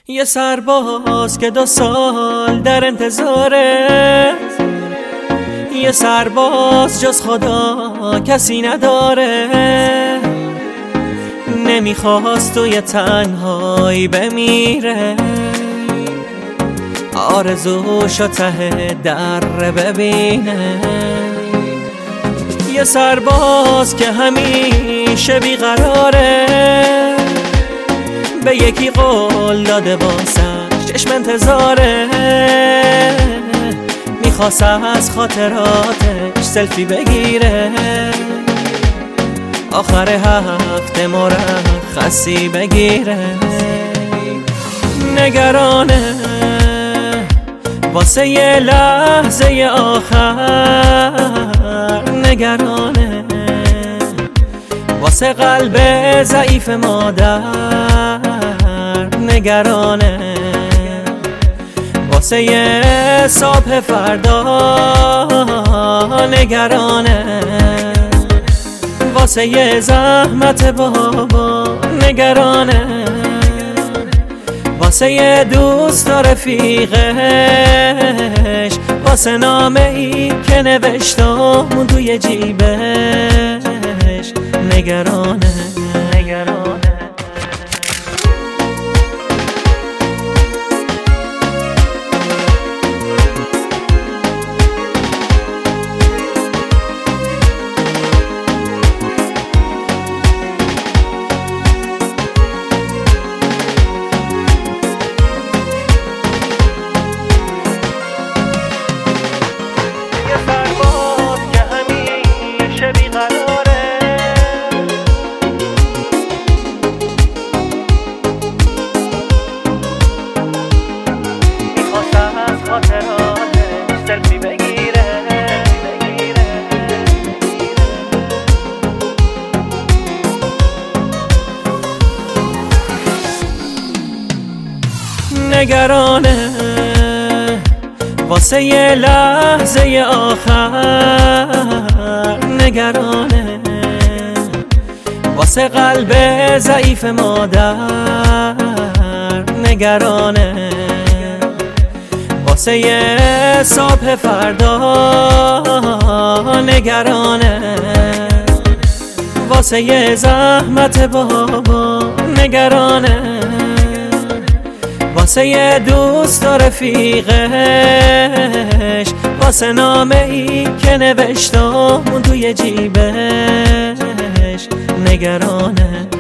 یه سرباز که 2 سال در انتظاره، یه سرباز جز خدا کسی نداره. نمیخواست توی تنهایی بمیره، آرزوشو ته در ببینه. یه سرباز که همیشه بیقراره، به یکی قول داده واسش چشم انتظاره. میخواست از خاطراتش سلفی بگیره، آخر هفته مرخصی بگیره. نگرانه واسه یه لحظه آخر، نگرانه واسه قلب ضعیف مادر، نگرانه واسه یه صبح فردا، نگرانه واسه یه زحمت بابا، نگرانه واسه یه دوست و رفیقش، واسه نامه ای که نوشتم توی جیبش، نگرانه. نگرانه واسه یه لحظه آخر، نگرانه واسه قلب ضعیف مادر، نگرانه واسه یه صبح فردا، نگرانه واسه یه زحمت بابا، نگرانه واسه یه دوست و رفیقش، واسه نامه ای که نوشتم توی جیبش، نگرانه.